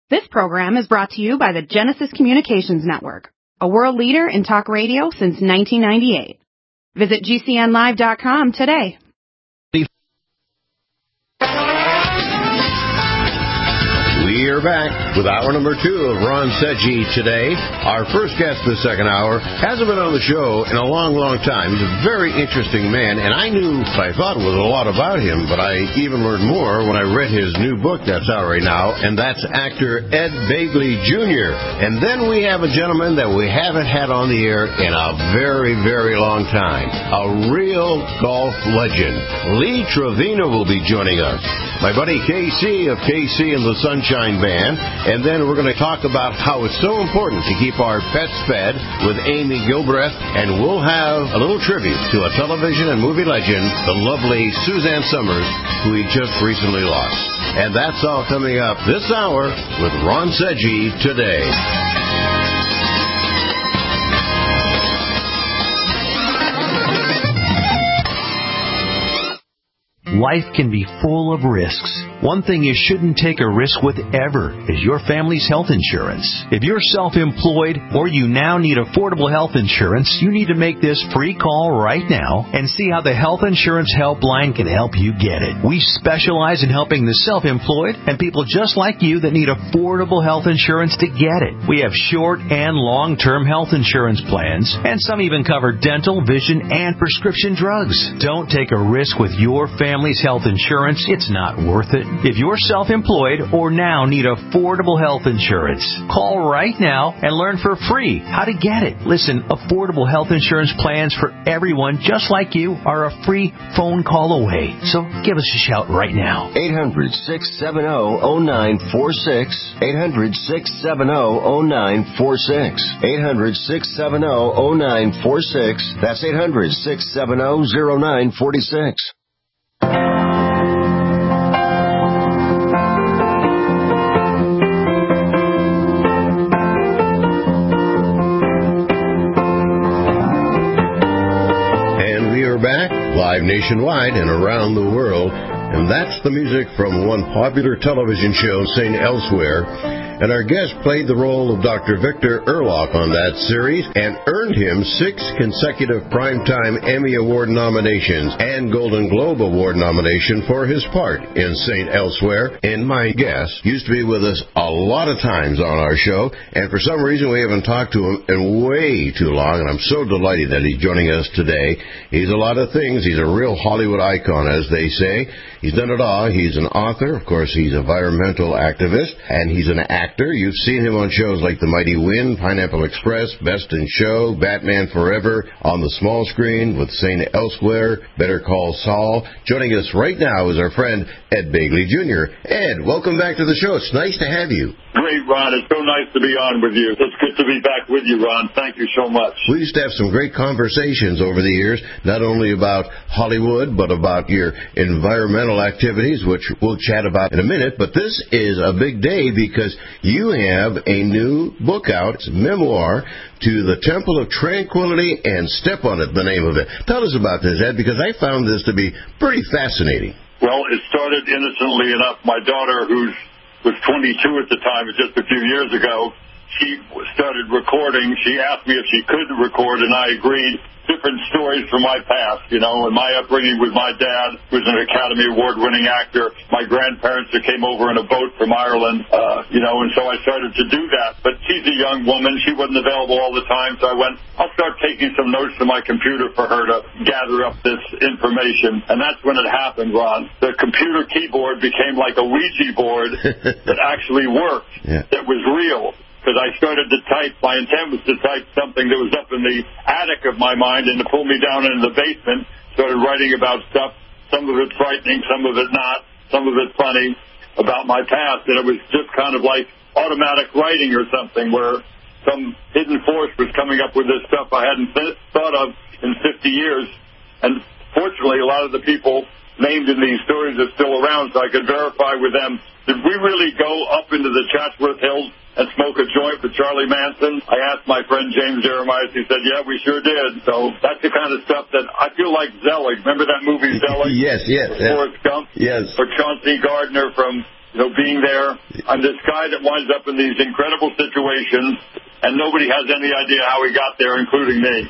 This program is brought to you by the Genesis Communications Network, a world leader in talk radio since 1998. Visit GCNlive.com today. We are back with hour number 2 of Ron Seggi today. Our first guest this second hour hasn't been on the show in a long, long time. He's a very interesting man, and I knew what I thought was a lot about him, but I even learned more when I read his new book that's out right now, and that's actor Ed Begley Jr. And then we have a gentleman that we haven't had on the air in a very, very long time. A real golf legend. Lee Trevino will be joining us. My buddy KC of KC and the Sunshine Band. And then we're going to talk about how it's so important to keep our pets fed with Amy Gilbreth. And we'll have a little tribute to a television and movie legend, the lovely Suzanne Summers, who we just recently lost. And that's all coming up this hour with Ron Seggi today. Life can be full of risks. One thing you shouldn't take a risk with ever is your family's health insurance. If you're self-employed or you now need affordable health insurance, you need to make this free call right now and see how the Health Insurance Helpline can help you get it. We specialize in helping the self-employed and people just like you that need affordable health insurance to get it. We have short and long-term health insurance plans, and some even cover dental, vision, and prescription drugs. Don't take a risk with your family's health insurance. It's not worth it. If you're self-employed or now need affordable health insurance, call right now and learn for free how to get it. Listen, affordable health insurance plans for everyone just like you are a free phone call away. So give us a shout right now. 800-670-0946. 800-670-0946. 800-670-0946. That's 800-670-0946. Live nationwide and around the world, and that's the music from one popular television show, St. Elsewhere. And our guest played the role of Dr. Victor Erlock on that series and earned him 6 consecutive Primetime Emmy Award nominations and Golden Globe Award nomination for his part in St. Elsewhere. And my guest used to be with us a lot of times on our show, and for some reason we haven't talked to him in way too long, and I'm so delighted that he's joining us today. He's a lot of things. He's a real Hollywood icon, as they say. He's done it all. He's an author. Of course, he's an environmental activist, and he's an actor. You've seen him on shows like The Mighty Wind, Pineapple Express, Best in Show, Batman Forever, on the small screen with St. Elsewhere, Better Call Saul. Joining us right now is our friend Ed Begley Jr. Ed, welcome back to the show. It's nice to have you. Great, Ron. It's so nice to be on with you. It's good to be back with you, Ron. Thank you so much. We used to have some great conversations over the years, not only about Hollywood, but about your environmental activities, which we'll chat about in a minute. But this is a big day because you have a new book out. It's a memoir, To the Temple of Tranquility and Step on It, the name of it. Tell us about this, Ed, because I found this to be pretty fascinating. Well, it started innocently enough. My daughter, who was 22 at the time, just a few years ago, she started recording. She asked me if she could record, and I agreed. Different stories from my past, and my upbringing with my dad, who's an Academy Award-winning actor, my grandparents that came over in a boat from Ireland, and so I started to do that. But she's a young woman. She wasn't available all the time, so I went, I'll start taking some notes to my computer for her to gather up this information. And that's when it happened, Ron. The computer keyboard became like a Ouija board that actually worked, that was real. Because I started to type, my intent was to type something that was up in the attic of my mind and to pull me down into the basement, started writing about stuff, some of it frightening, some of it not, some of it funny, about my past. And it was just kind of like automatic writing or something where some hidden force was coming up with this stuff I hadn't thought of in 50 years. And fortunately, a lot of the people named in these stories are still around, so I could verify with them, did we really go up into the Chatsworth Hills and smoke a joint with Charlie Manson? I asked my friend James Jeremiah. He said, yeah, we sure did. So that's the kind of stuff that I feel like Zelig. Remember that movie Zelig? Yes. Forrest Gump? Yes. Or Chauncey Gardner from being there. I'm this guy that winds up in these incredible situations, and nobody has any idea how he got there, including me.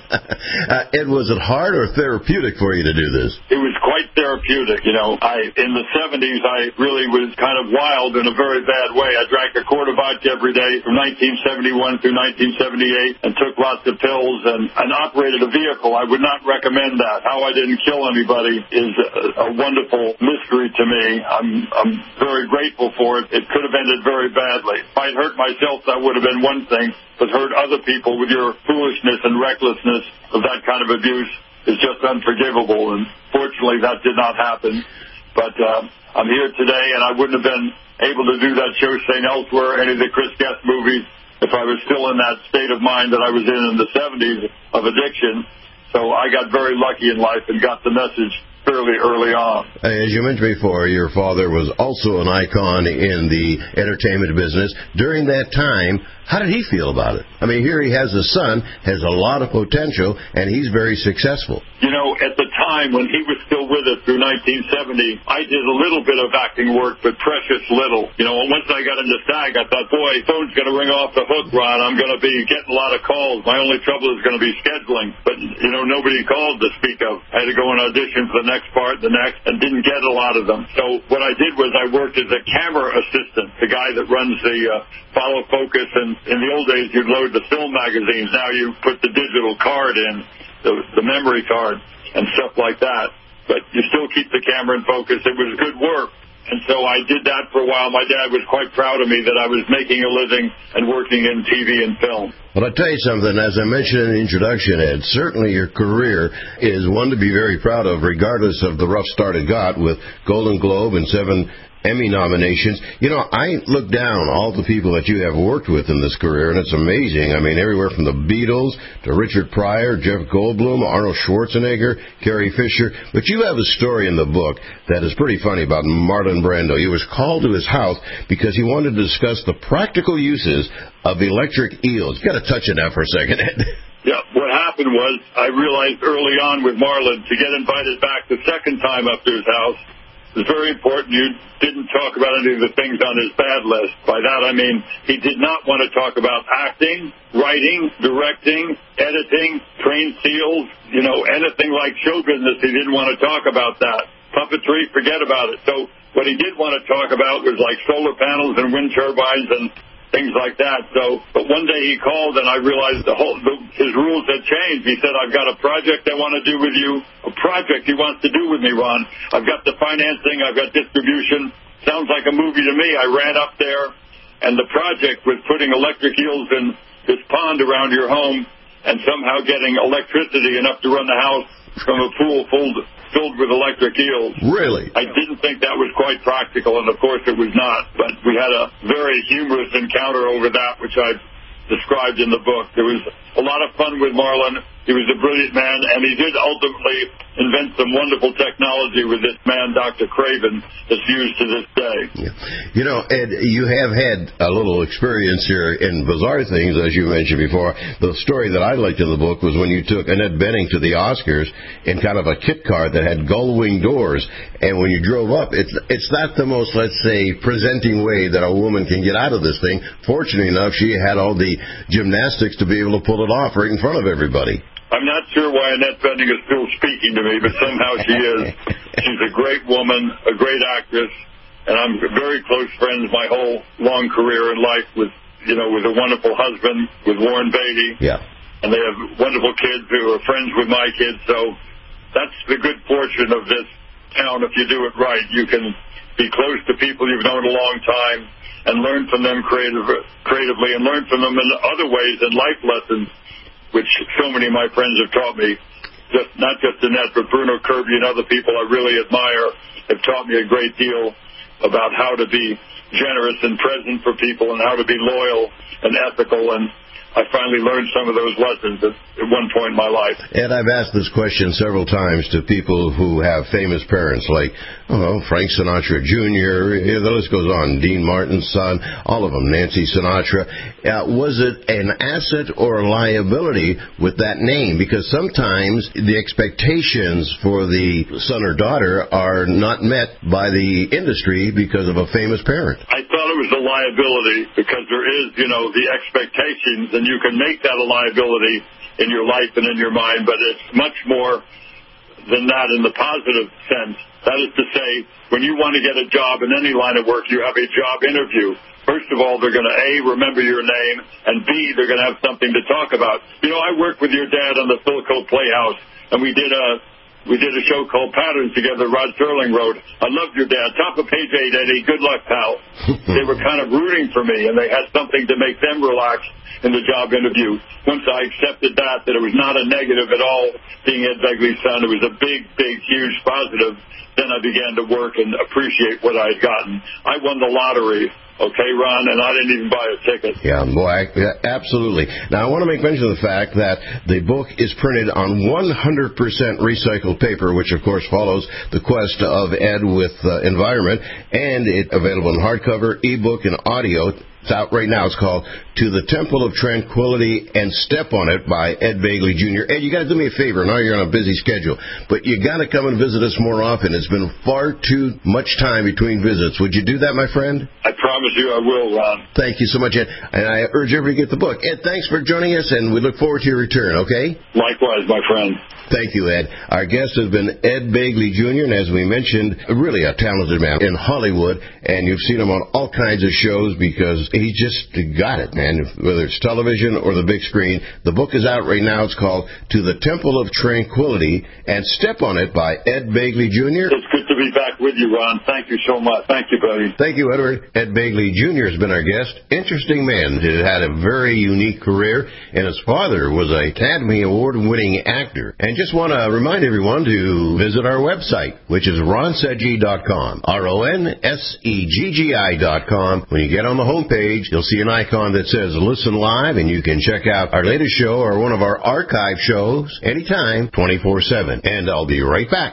Ed, was it hard or therapeutic for you to do this? It was quite therapeutic. In the 70s, I really was kind of wild in a very bad way. I drank a quart of vodka every day from 1971 through 1978 and took lots of pills and operated a vehicle. I would not recommend that. How I didn't kill anybody is a wonderful mystery to me. I'm very grateful for it. It could have ended very badly. If I'd hurt myself, that would have been one thing. But hurt other people with your foolishness and recklessness of that kind of abuse is just unforgivable. And fortunately, that did not happen. But I'm here today, and I wouldn't have been able to do that show, St. Elsewhere, any of the Chris Guest movies, if I was still in that state of mind that I was in the 70s of addiction. So I got very lucky in life and got the message fairly early on. As you mentioned before, your father was also an icon in the entertainment business. During that time, how did he feel about it? I mean, here he has a son, has a lot of potential, and he's very successful. At the time when he was still with us through 1970, I did a little bit of acting work, but precious little. Once I got into SAG, I thought, boy, phone's going to ring off the hook, Ron. I'm going to be getting a lot of calls. My only trouble is going to be scheduling. But, nobody called to speak of. I had to go and audition for the next part, the next, and didn't get a lot of them. So what I did was I worked as a camera assistant, the guy that runs the follow focus. And in the old days, you'd load the film magazines. Now you put the digital card in, the memory card, and stuff like that. But you still keep the camera in focus. It was good work. And so I did that for a while. My dad was quite proud of me that I was making a living and working in TV and film. Well, I'll tell you something. As I mentioned in the introduction, Ed, certainly your career is one to be very proud of, regardless of the rough start it got with Golden Globe and 7 Emmy nominations. I look down all the people that you have worked with in this career, and it's amazing. I mean, everywhere from the Beatles to Richard Pryor, Jeff Goldblum, Arnold Schwarzenegger, Carrie Fisher. But you have a story in the book that is pretty funny about Marlon Brando. He was called to his house because he wanted to discuss the practical uses of electric eels. You've got to touch on that for a second, Ed. Yeah, what happened was I realized early on with Marlon to get invited back the second time up to his house, it was very important you didn't talk about any of the things on his bad list. By that I mean he did not want to talk about acting, writing, directing, editing, trained seals, anything like show business. He didn't want to talk about that. Puppetry, forget about it. So what he did want to talk about was like solar panels and wind turbines and things like that. But one day he called and I realized his rules had changed. He said, I've got a project I want to do with you, a project he wants to do with me, Ron. I've got the financing, I've got distribution. Sounds like a movie to me. I ran up there, and the project was putting electric eels in this pond around your home and somehow getting electricity enough to run the house from a pool filled with electric eels. Really? I didn't think that was quite practical, and of course it was not. But we had a very humorous encounter over that, which I've described in the book. There was a lot of fun with Marlon. He was a brilliant man, and he did ultimately invent some wonderful technology with this man, Dr. Craven, that's used to this day. Yeah. Ed, you have had a little experience here in bizarre things, as you mentioned before. The story that I liked in the book was when you took Annette Bening to the Oscars in kind of a kit car that had gull-wing doors, and when you drove up, it's not the most, let's say, presenting way that a woman can get out of this thing. Fortunately enough, she had all the gymnastics to be able to pull it off right in front of everybody. I'm not sure why Annette Bening is still speaking to me, but somehow she is. She's a great woman, a great actress, and I'm very close friends my whole long career in life with a wonderful husband, with Warren Beatty. Yeah. And they have wonderful kids who are friends with my kids, so that's the good fortune of this town. If you do it right, you can be close to people you've known a long time and learn from them creatively and learn from them in other ways and life lessons, which so many of my friends have taught me, not just Annette, but Bruno Kirby and other people I really admire have taught me a great deal about how to be generous and present for people and how to be loyal and ethical. And I finally learned some of those lessons at one point in my life. And I've asked this question several times to people who have famous parents, like Frank Sinatra Jr., the list goes on, Dean Martin's son, all of them, Nancy Sinatra. Was it an asset or a liability with that name? Because sometimes the expectations for the son or daughter are not met by the industry because of a famous parent. I thought it was a liability because there is, the expectations, and you can make that a liability in your life and in your mind, but it's much more than that in the positive sense. That is to say, when you want to get a job in any line of work, you have a job interview. First of all, they're going to, A, remember your name, and B, they're going to have something to talk about. I worked with your dad on the Philco Playhouse, and we did a show called Patterns together. Rod Serling wrote, I loved your dad. Top of page 8, Eddie. Good luck, pal. They were kind of rooting for me, and they had something to make them relax in the job interview. Once I accepted that it was not a negative at all being Ed Begley's son, it was a big, huge positive, then I began to work and appreciate what I had gotten. I won the lottery. Okay, Ron, and I didn't even buy a ticket. Yeah, boy, absolutely. Now, I want to make mention of the fact that the book is printed on 100% recycled paper, which, of course, follows the quest of Ed with environment, and it's available in hardcover, ebook, and audio. It's out right now. It's called To the Temple of Tranquility and Step on It by Ed Begley Jr. Ed, you got to do me a favor. I know you're on a busy schedule, but you got to come and visit us more often. It's been far too much time between visits. Would you do that, my friend? I promise you I will, Ron. Thank you so much, Ed. And I urge everybody to get the book. Ed, thanks for joining us, and we look forward to your return, okay? Likewise, my friend. Thank you, Ed. Our guest has been Ed Begley Jr., and as we mentioned, really a talented man in Hollywood, and you've seen him on all kinds of shows because he just got it, man, whether it's television or the big screen. The book is out right now. It's called To the Temple of Tranquility and Step on It by Ed Begley Jr. It's good to be back with you, Ron. Thank you so much. Thank you, buddy. Thank you, Edward. Ed Begley Jr. has been our guest. Interesting man. He had a very unique career, and his father was a Academy Award-winning actor. And just want to remind everyone to visit our website, which is ronseggey.com, RONSEGGI.com. When you get on the homepage, you'll see an icon that says Listen Live, and you can check out our latest show or one of our archive shows anytime, 24/7. And I'll be right back.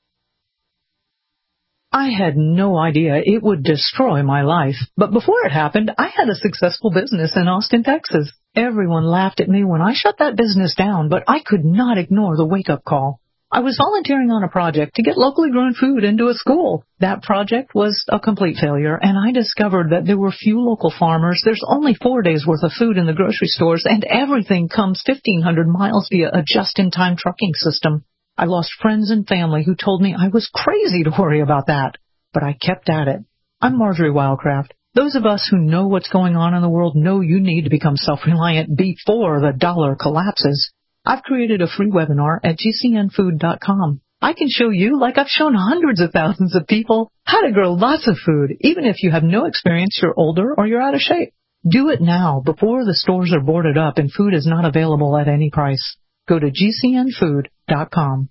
I had no idea it would destroy my life. But before it happened, I had a successful business in Austin, Texas. Everyone laughed at me when I shut that business down, but I could not ignore the wake-up call. I was volunteering on a project to get locally grown food into a school. That project was a complete failure, and I discovered that there were few local farmers. There's only 4 days' worth of food in the grocery stores, and everything comes 1,500 miles via a just-in-time trucking system. I lost friends and family who told me I was crazy to worry about that, but I kept at it. I'm Marjorie Wildcraft. Those of us who know what's going on in the world know you need to become self-reliant before the dollar collapses. I've created a free webinar at gcnfood.com. I can show you, like I've shown hundreds of thousands of people, how to grow lots of food, even if you have no experience, you're older, or you're out of shape. Do it now, before the stores are boarded up and food is not available at any price. Go to gcnfood.com.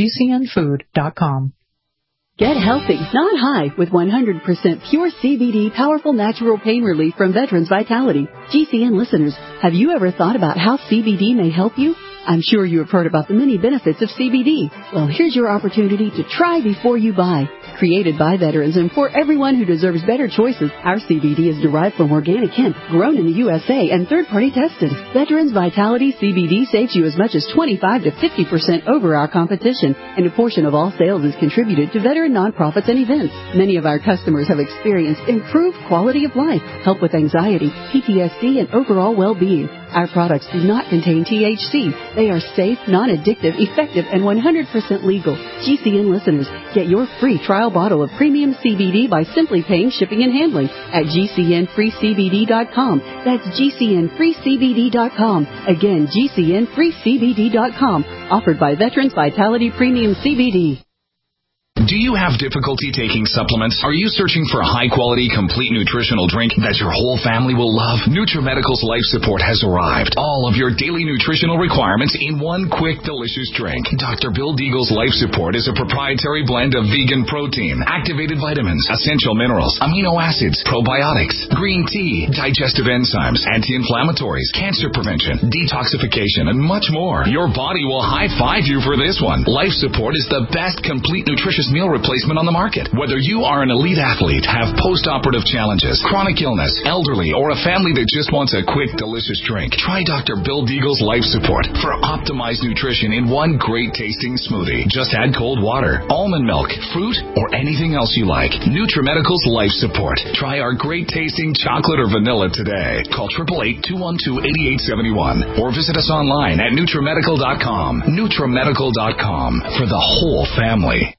gcnfood.com. Get healthy, not high, with 100% pure CBD powerful natural pain relief from Veterans Vitality. GCN listeners, have you ever thought about how CBD may help you? I'm sure you have heard about the many benefits of CBD. Well, here's your opportunity to try before you buy. Created by veterans and for everyone who deserves better choices, our CBD is derived from organic hemp, grown in the USA, and third-party tested. Veterans Vitality CBD saves you as much as 25 to 50% over our competition, and a portion of all sales is contributed to veteran nonprofits and events. Many of our customers have experienced improved quality of life, help with anxiety, PTSD, and overall well-being. Our products do not contain THC. They are safe, non-addictive, effective, and 100% legal. GCN listeners, get your free trial bottle of premium CBD by simply paying shipping and handling at GCNFreeCBD.com. That's GCNFreeCBD.com. Again, GCNFreeCBD.com. Offered by Veterans Vitality Premium CBD. Do you have difficulty taking supplements? Are you searching for a high-quality, complete nutritional drink that your whole family will love? NutriMedical's Life Support has arrived. All of your daily nutritional requirements in one quick, delicious drink. Dr. Bill Deagle's Life Support is a proprietary blend of vegan protein, activated vitamins, essential minerals, amino acids, probiotics, green tea, digestive enzymes, anti-inflammatories, cancer prevention, detoxification, and much more. Your body will high-five you for this one. Life Support is the best complete nutritious meal replacement on the market. Whether you are an elite athlete, have post-operative challenges, chronic illness, elderly, or a family that just wants a quick, delicious drink, try Dr. Bill Deagle's Life Support for optimized nutrition in one great tasting smoothie. Just add cold water, almond milk, fruit, or anything else you like. NutriMedical's Life Support. Try our great tasting chocolate or vanilla today. Call 888-212-8871 or visit us online at NutriMedical.com. NutriMedical.com for the whole family.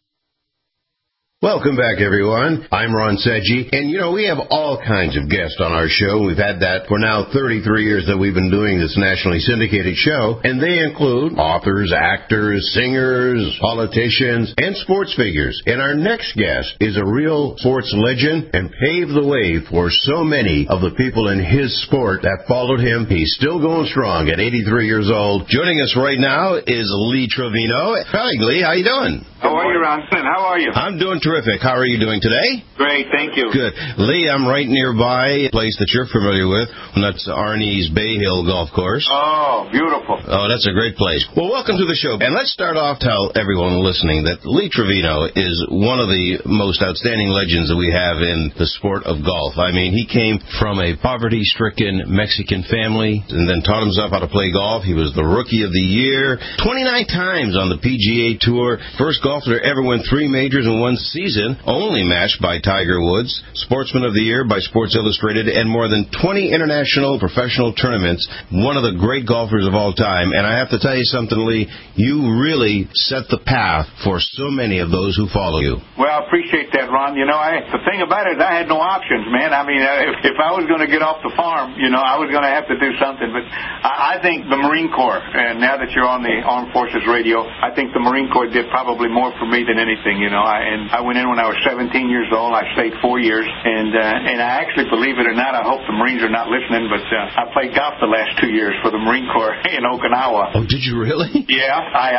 Welcome back, everyone. I'm Ron Sedgy, and we have all kinds of guests on our show. We've had that for now 33 years that we've been doing this nationally syndicated show, and they include authors, actors, singers, politicians, and sports figures. And our next guest is a real sports legend and paved the way for so many of the people in his sport that followed him. He's still going strong at 83 years old. Joining us right now is Lee Trevino. Hi, Lee. How you doing? How are you, Ron? How are you? I'm doing terrific. How are you doing today? Great, thank you. Good. Lee, I'm right nearby a place that you're familiar with, and that's Arnie's Bay Hill Golf Course. Oh, beautiful. Oh, that's a great place. Well, welcome to the show. And let's start off, tell everyone listening that Lee Trevino is one of the most outstanding legends that we have in the sport of golf. I mean, he came from a poverty-stricken Mexican family and then taught himself how to play golf. He was the Rookie of the Year 29 times on the PGA Tour. First golfer to ever win 3 majors in one season, only matched by Tiger Woods. Sportsman of the Year by Sports Illustrated, and more than 20 international professional tournaments. One of the great golfers of all time. And I have to tell you something, Lee, you really set the path for so many of those who follow you. Well, I appreciate that, Ron. The thing about it is I had no options, man. I mean, if I was going to get off the farm, I was going to have to do something. But I think the Marine Corps, and now that you're on the Armed Forces radio, I think the Marine Corps did probably more for me than anything, I went in when I was 17 years old. I stayed 4 years, and I actually, believe it or not, I hope the Marines are not listening, but I played golf the last 2 years for the Marine Corps in Okinawa. Oh, did you really? Yeah,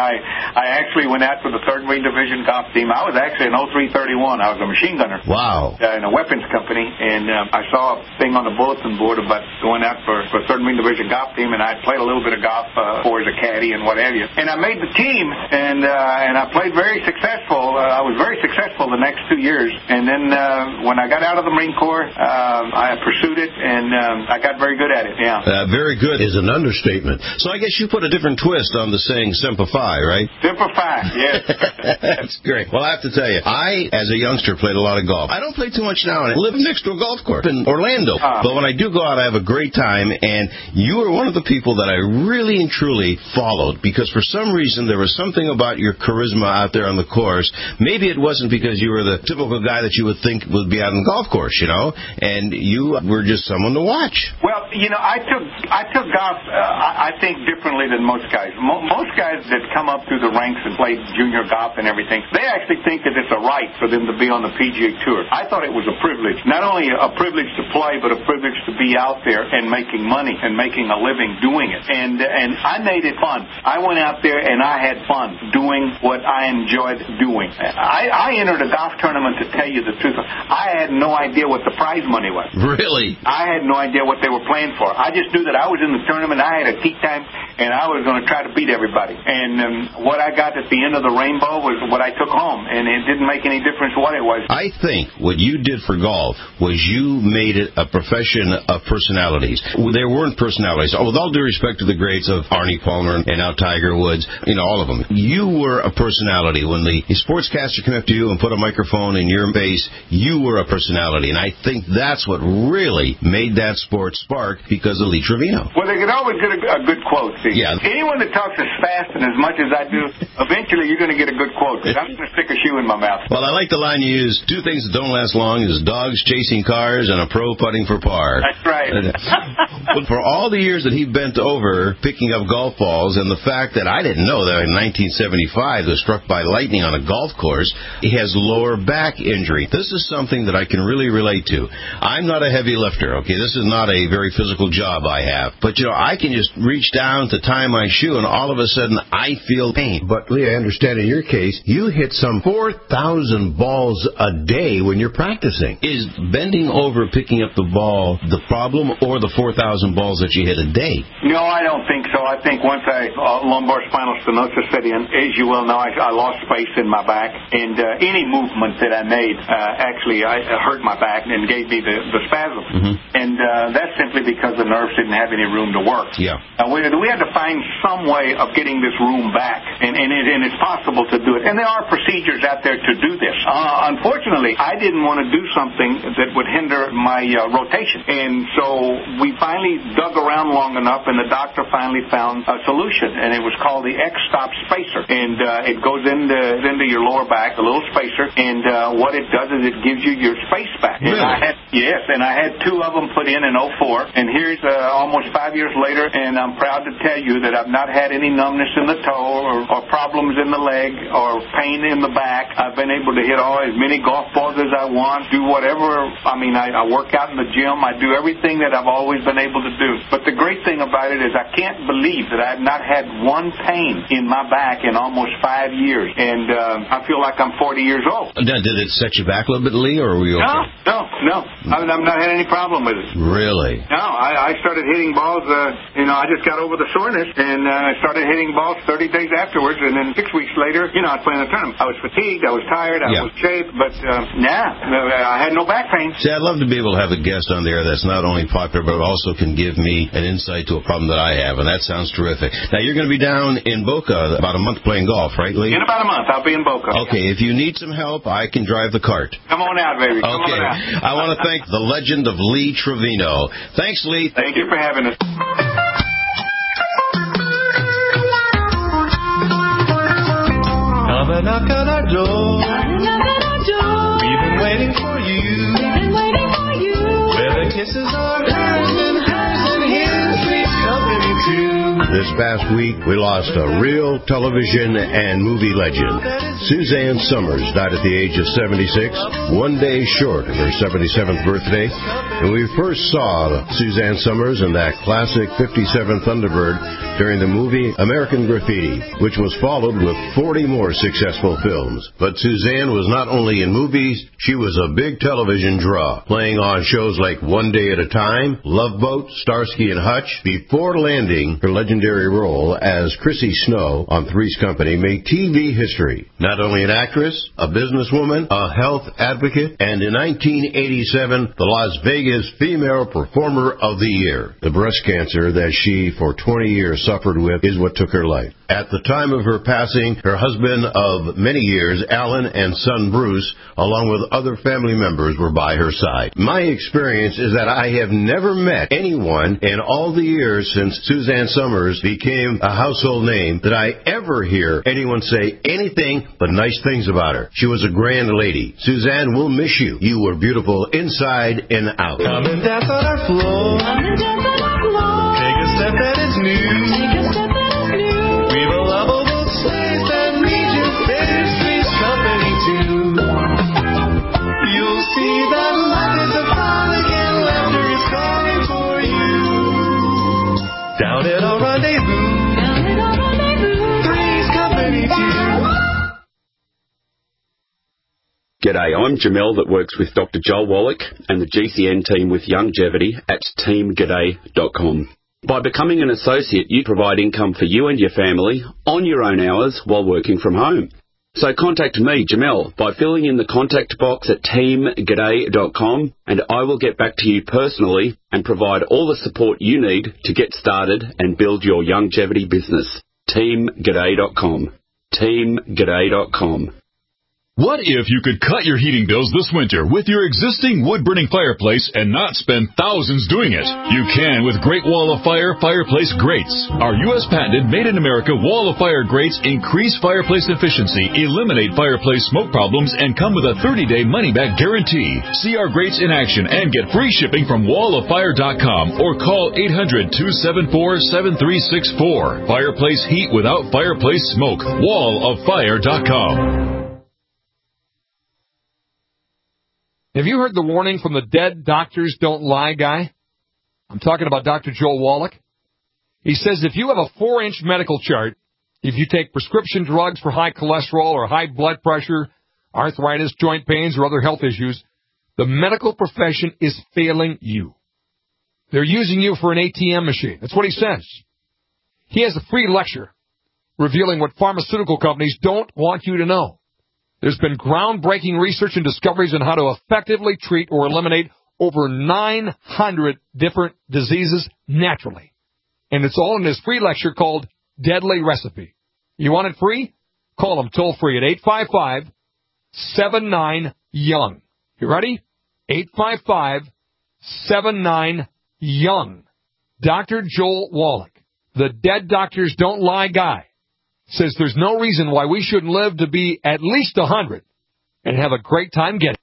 I actually went out for the 3rd Marine Division golf team. I was actually an 0331. I was a machine gunner. Wow. In a weapons company, and I saw a thing on the bulletin board about going out for 3rd Marine Division golf team, and I played a little bit of golf for as a caddy and what have you. And I made the team, and I played very successful. I was very successful the next 2 years, and then when I got out of the Marine Corps, I pursued it, and I got very good at it. Yeah. Very good is an understatement. So I guess you put a different twist on the saying Semper Fi, right? Semper Fi, yes. That's great. Well, I have to tell you, I, as a youngster, played a lot of golf. I don't play too much now, and I live next to a golf course in Orlando. But when I do go out, I have a great time, and you are one of the people that I really and truly followed, because for some reason there was something about your charisma out there on the course. Maybe it wasn't because you were the typical guy that you would think would be out on the golf course, and you were just someone to watch. Well, I took golf, I think, differently than most guys. Most guys that come up through the ranks and play junior golf and everything, they actually think that it's a right for them to be on the PGA Tour. I thought it was a privilege. Not only a privilege to play, but a privilege to be out there and making money and making a living doing it. And I made it fun. I went out there and I had fun doing what I enjoyed doing. I entered a golf tournament, to tell you the truth. I had no idea what the prize money was. Really? I had no idea what they were playing for. I just knew that I was in the tournament, I had a tee time, and I was going to try to beat everybody. And what I got at the end of the rainbow was what I took home, and it didn't make any difference what it was. I think what you did for golf was you made it a profession of personalities. There weren't personalities. With all due respect to the greats of Arnie Palmer and now Tiger Woods, all of them, you were a personality. When the sportscaster came up to you and put a microphone in your face, you were a personality. And I think that's what really made that sport spark, because of Lee Trevino. Well, they could always get a good quote. See? Yeah. Anyone that talks as fast and as much as I do, eventually you're going to get a good quote, because I'm going to stick a shoe in my mouth. Well, I like the line you use, 2 things that don't last long is dogs chasing cars and a pro putting for par. That's right. But for all the years that he bent over picking up golf balls, and the fact that I didn't know that in 1975 was struck by lightning on a golf course, he has lower back injury. This is something that I can really relate to. I'm not a heavy lifter, okay? This is not a very physical job I have. But, I can just reach down to tie my shoe, and all of a sudden I feel pain. But, Lee, I understand in your case, you hit some 4,000 balls a day when you're practicing. Is bending over picking up the ball the problem, or the 4,000 balls that you hit a day? No, I don't think so. I think once lumbar spinal stenosis set in, as you well know, I lost space in my back, and any movement that I made actually hurt my back and gave me the spasm. Mm-hmm. And that's simply because the nerves didn't have any room to work. Yeah. We had to find some way of getting this room back, and it's possible to do it. And there are procedures out there to do this. Unfortunately, I didn't want to do something that would hinder my rotation. And so we finally dug around long enough, and the doctor finally found a solution, and it was called the X-Stop Spacer. And it goes into your lower back, a little spacer, and what it does is it gives you your space back. Really? And I had two of them put in 04, and here's almost 5 years later, and I'm proud to tell you that I've not had any numbness in the toe or problems in the leg or pain in the back. I've been able to hit as many golf balls as I want, do whatever. I work out in the gym. I do everything that I've always been able to do. But the great thing about it is I can't believe that I've not had one pain in my back in almost 5 years. And I feel like I'm 40 years old. Now, did it set you back a little bit, Lee, or were you okay? No. I've not had any problem with it. Really? No, I started hitting balls, I just got over the soreness, and I started hitting balls 30 days afterwards, and then 6 weeks later, I was playing the tournament. I was fatigued, I was tired, I was shaved, but I had no back pain. See, I'd love to be able to have a guest on there that's not only popular, but also can give me an insight to a problem that I have, and that sounds terrific. Now, you're going to be down in Boca about a month playing golf, right, Lee? In about a month, I'll be in Boca. Okay, if you need some help, I can drive the cart. Come on out, baby. Come on out. I want to thank the legend of Lee Trevino. Thanks, Lee. Thank you for having us. Come and knock on our door. We've been waiting for you. Where the kisses are hers and his, please company too. This past week, we lost a real television and movie legend. Suzanne Somers died at the age of 76, one day short of her 77th birthday. And we first saw Suzanne Somers in that classic 57 Thunderbird during the movie American Graffiti, which was followed with 40 more successful films. But Suzanne was not only in movies, she was a big television draw, playing on shows like One Day at a Time, Love Boat, Starsky and Hutch, before landing her legendary role as Chrissy Snow on Three's Company made TV history. Not only an actress, a businesswoman, a health advocate, and in 1987, the Las Vegas Female Performer of the Year. The breast cancer that she, for 20 years, suffered with is what took her life. At the time of her passing, her husband of many years, Alan, and son Bruce, along with other family members, were by her side. My experience is that I have never met anyone in all the years since Suzanne Somers became a household name that I ever hear anyone say anything but nice things about her. She was a grand lady. Suzanne, we'll miss you. You were beautiful inside and out. Come and dance on our floor. Take a step that is new. We've a lovable space that needs your fierce company too. You'll see that life is upon again. Laughter is calling for you. Down at our rendezvous. Three's Company too. G'day, I'm Jamel that works with Dr. Joel Wallach and the GCN team with Longevity at teamg'day.com. By becoming an associate, you provide income for you and your family on your own hours while working from home. So contact me, Jamel, by filling in the contact box at teamg'day.com, and I will get back to you personally and provide all the support you need to get started and build your longevity business. teamg'day.com. teamg'day.com. What if you could cut your heating bills this winter with your existing wood-burning fireplace and not spend thousands doing it? You can with Great Wall of Fire fireplace grates. Our U.S. patented made-in-America Wall of Fire grates increase fireplace efficiency, eliminate fireplace smoke problems, and come with a 30-day money-back guarantee. See our grates in action and get free shipping from walloffire.com or call 800-274-7364. Fireplace heat without fireplace smoke. walloffire.com. Have you heard the warning from the Dead Doctors Don't Lie guy? I'm talking about Dr. Joel Wallach. He says if you have a 4-inch medical chart, if you take prescription drugs for high cholesterol or high blood pressure, arthritis, joint pains, or other health issues, the medical profession is failing you. They're using you for an ATM machine. That's what he says. He has a free lecture revealing what pharmaceutical companies don't want you to know. There's been groundbreaking research and discoveries on how to effectively treat or eliminate over 900 different diseases naturally. And it's all in this free lecture called Deadly Recipe. You want it free? Call him toll free at 855-79-YOUNG. You ready? 855-79-YOUNG. Dr. Joel Wallach, the Dead Doctors Don't Lie guy, says there's no reason why we shouldn't live to be at least 100 and have a great time getting it.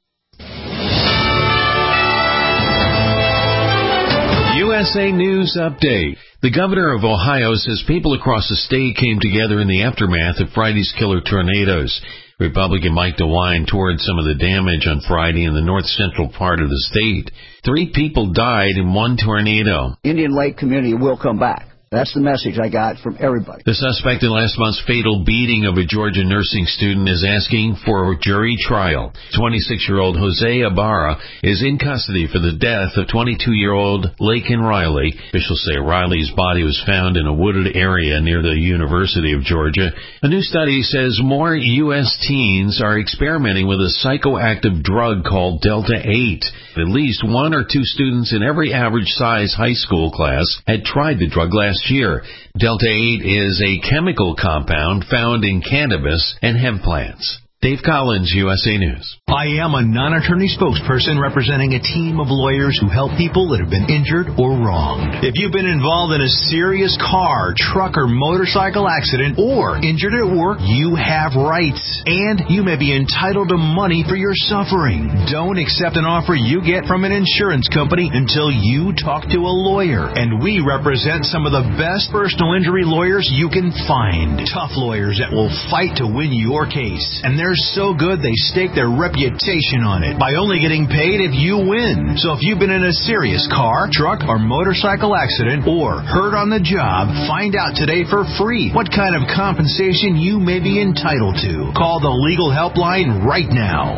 USA News Update. The governor of Ohio says people across the state came together in the aftermath of Friday's killer tornadoes. Republican Mike DeWine toured some of the damage on Friday in the north-central part of the state. 3 people died in one tornado. Indian Lake community will come back. That's the message I got from everybody. The suspect in last month's fatal beating of a Georgia nursing student is asking for a jury trial. 26-year-old Jose Ibarra is in custody for the death of 22-year-old Laken Riley. Officials say Riley's body was found in a wooded area near the University of Georgia. A new study says more U.S. teens are experimenting with a psychoactive drug called Delta-8. At least 1 or 2 students in every average-size high school class had tried the drug last year. Delta-8 is a chemical compound found in cannabis and hemp plants. Dave Collins, USA News. I am a non-attorney spokesperson representing a team of lawyers who help people that have been injured or wronged. If you've been involved in a serious car, truck, or motorcycle accident or injured at work, you have rights, and you may be entitled to money for your suffering. Don't accept an offer you get from an insurance company until you talk to a lawyer, and we represent some of the best personal injury lawyers you can find. Tough lawyers that will fight to win your case, and they're so good they stake their reputation on it by only getting paid if you win. So if you've been in a serious car, truck, or motorcycle accident or hurt on the job, find out today for free what kind of compensation you may be entitled to. Call the legal helpline right now.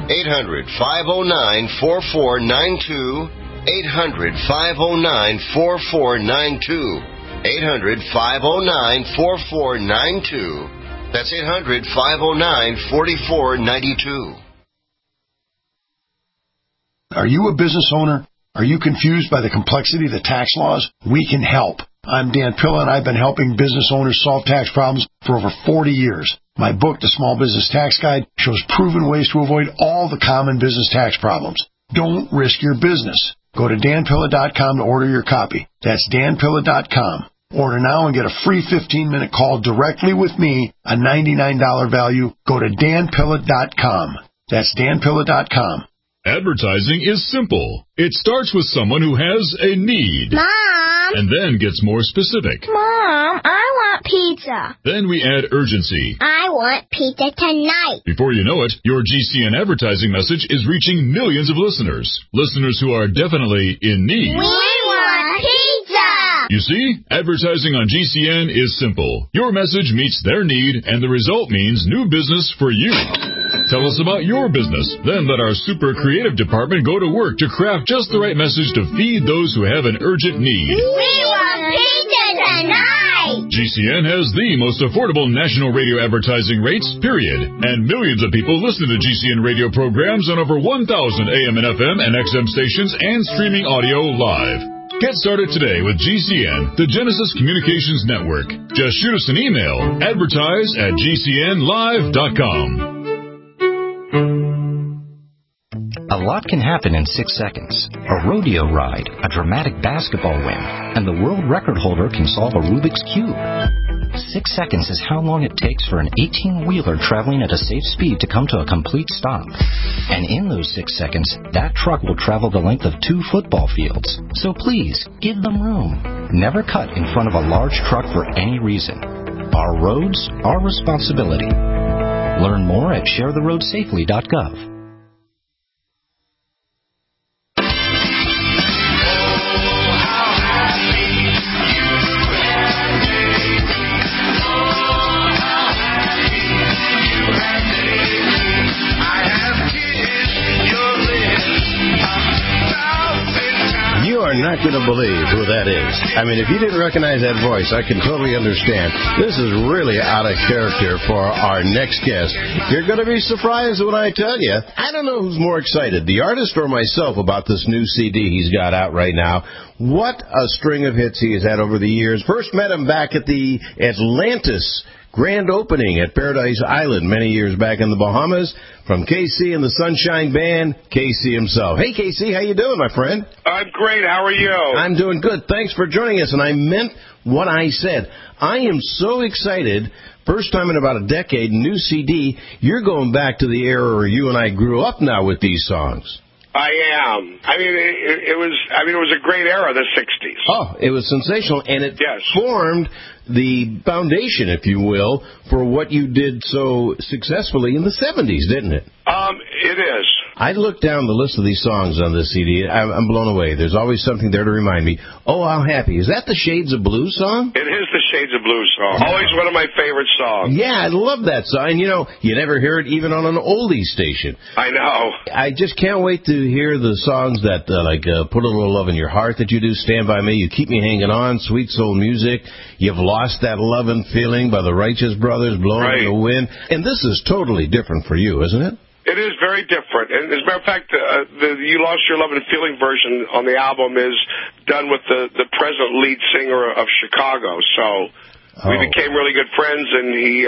800-509-4492. 800-509-4492. 800-509-4492. That's 800-509-4492. Are you a business owner? Are you confused by the complexity of the tax laws? We can help. I'm Dan Pilla, and I've been helping business owners solve tax problems for over 40 years. My book, The Small Business Tax Guide, shows proven ways to avoid all the common business tax problems. Don't risk your business. Go to danpilla.com to order your copy. That's danpilla.com. Order now and get a free 15-minute call directly with me, a $99 value. Go to danpilla.com. That's danpilla.com. Advertising is simple. It starts with someone who has a need. Mom! And then gets more specific. Mom, I want pizza. Then we add urgency. I want pizza tonight. Before you know it, your GCN advertising message is reaching millions of listeners. Listeners who are definitely in need. We want pizza! You see, advertising on GCN is simple. Your message meets their need, and the result means new business for you. Tell us about your business. Then let our super creative department go to work to craft just the right message to feed those who have an urgent need. We want pizza tonight! GCN has the most affordable national radio advertising rates, period. And millions of people listen to GCN radio programs on over 1,000 AM and FM and XM stations and streaming audio live. Get started today with GCN, the Genesis Communications Network. Just shoot us an email, advertise@gcnlive.com. A lot can happen in 6 seconds. A rodeo ride, a dramatic basketball win, and the world record holder can solve a Rubik's Cube. 6 seconds is how long it takes for an 18-wheeler traveling at a safe speed to come to a complete stop. And in those 6 seconds, that truck will travel the length of 2 football fields. So please, give them room. Never cut in front of a large truck for any reason. Our roads, our responsibility. Learn more at sharetheroadsafely.gov. You are not going to believe who that is. I mean, if you didn't recognize that voice, I can totally understand. This is really out of character for our next guest. You're going to be surprised when I tell you. I don't know who's more excited, the artist or myself, about this new CD he's got out right now. What a string of hits he has had over the years. First met him back at the Atlantis grand opening at Paradise Island many years back in the Bahamas. From KC and the Sunshine Band, KC himself. Hey, KC, how you doing, my friend? I'm great. How are you? I'm doing good. Thanks for joining us. And I meant what I said. I am so excited. First time in about a decade, new CD. You're going back to the era where you and I grew up now with these songs. I am. I mean, it was a great era, the 60s. Oh, it was sensational, and it formed the foundation, if you will, for what you did so successfully in the 70s, didn't it? It is. I looked down the list of these songs on this CD. I'm blown away. There's always something there to remind me. Oh, How Happy. Is that the Shades of Blue song? It is the Shades of Blue song. Always one of my favorite songs. Yeah, I love that song. And, you know, you never hear it even on an oldie station. I know. I just can't wait to hear the songs that, Put a Little Love in Your Heart that you do, Stand By Me, You Keep Me Hanging On, Sweet Soul Music, You've Lost That Lovin' Feeling by the Righteous Brothers, Blowing in the Wind. And this is totally different for you, isn't it? It is very different. And as a matter of fact, the You Lost Your Love and Feeling version on the album is done with the present lead singer of Chicago. So we became really good friends, and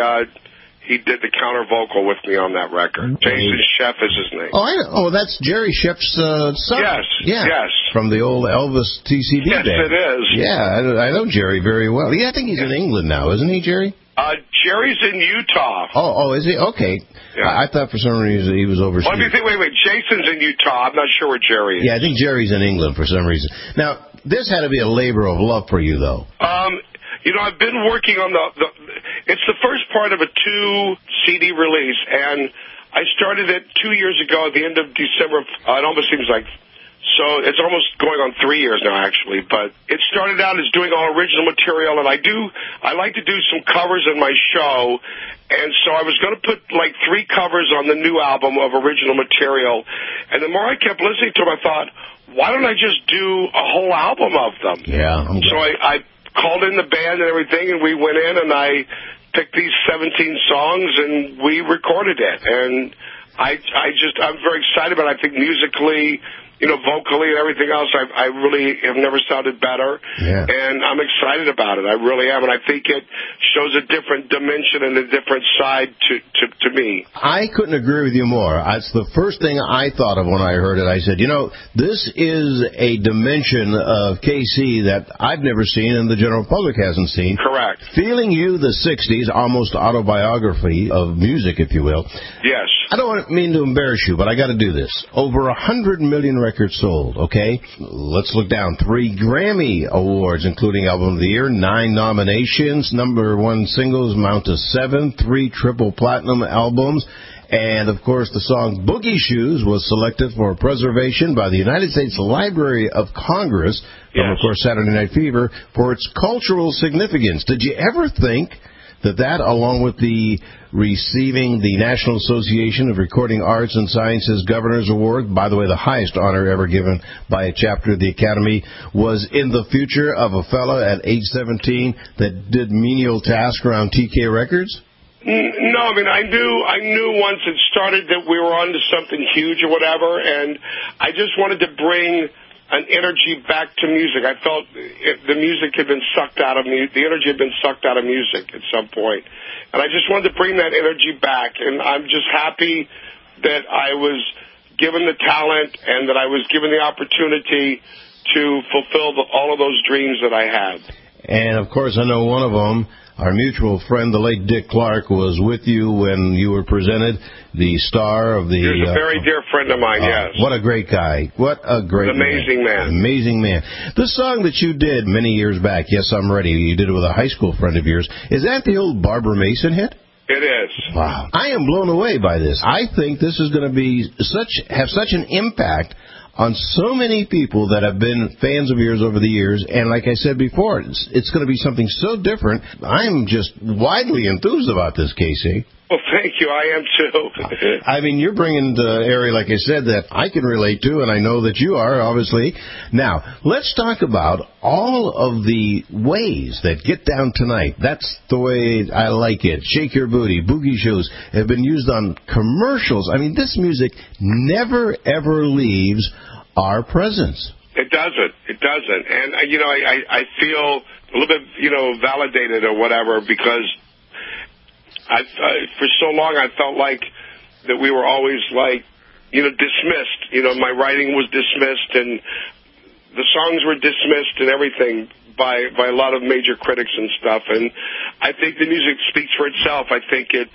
he did the counter vocal with me on that record. Jason Sheff is his name. Oh, that's Jerry Sheff's son. Yes. From the old Elvis TCD Yes, band. it is. Yeah, I know Jerry very well. Yeah, I think he's in England now, isn't he, Jerry? Jerry's in Utah. Oh, is he? Okay. Yeah. I thought for some reason he was overseas. Wait. Jason's in Utah. I'm not sure where Jerry is. Yeah, I think Jerry's in England for some reason. Now, this had to be a labor of love for you, though. I've been working on it's the first part of a 2-CD release, and I started it 2 years ago at the end of December. It almost seems like, so it's almost going on 3 years now, actually. But it started out as doing all original material, and I like to do some covers in my show, and so I was going to put like 3 covers on the new album of original material. And the more I kept listening to them, I thought, why don't I just do a whole album of them? Yeah. So I called in the band and everything, and we went in, and I picked these 17 songs, and we recorded it. And I'm very excited about it. I think musically, vocally and everything else, I really have never sounded better. Yeah. And I'm excited about it. I really am. And I think it shows a different dimension and a different side to me. I couldn't agree with you more. It's the first thing I thought of when I heard it. I said, this is a dimension of KC that I've never seen and the general public hasn't seen. Correct. Feeling You, the 60s, almost autobiography of music, if you will. Yes. I don't mean to embarrass you, but I got to do this. Over 100 million records sold, okay? Let's look down. 3 Grammy Awards, including Album of the Year, 9 nominations, #1 singles amount to 7, 3 triple platinum albums, and, of course, the song Boogie Shoes was selected for preservation by the United States Library of Congress from, of course, Saturday Night Fever for its cultural significance. Did you ever think that, along with the receiving the National Association of Recording Arts and Sciences Governor's Award, by the way, the highest honor ever given by a chapter of the Academy, was in the future of a fella at age 17 that did menial tasks around TK Records? No, I mean, I knew once it started that we were on to something huge or whatever, and I just wanted to bring an energy back to music. I felt the music had been sucked out of me. The energy had been sucked out of music at some point. And I just wanted to bring that energy back. And I'm just happy that I was given the talent and that I was given the opportunity to fulfill all of those dreams that I had. And, of course, I know one of them, our mutual friend, the late Dick Clark, was with you when you were presented the star of the... He's a very dear friend of mine, yes. What a great guy. What a great amazing man. Amazing man. The song that you did many years back, Yes, I'm Ready, you did it with a high school friend of yours. Is that the old Barbara Mason hit? It is. Wow. I am blown away by this. I think this is going to be have such an impact on so many people that have been fans of yours over the years, and like I said before, it's going to be something so different. I'm just widely enthused about this, Casey. Well, thank you. I am, too. I mean, you're bringing the area, like I said, that I can relate to, and I know that you are, obviously. Now, let's talk about all of the ways that Get Down Tonight, that's the way I like it, Shake Your Booty, Boogie Shoes, have been used on commercials. I mean, this music never, ever leaves our presence. It doesn't. It doesn't. And, I feel a little bit, validated or whatever because... for so long, I felt like that we were always dismissed. My writing was dismissed, and the songs were dismissed, and everything by a lot of major critics and stuff. And I think the music speaks for itself. I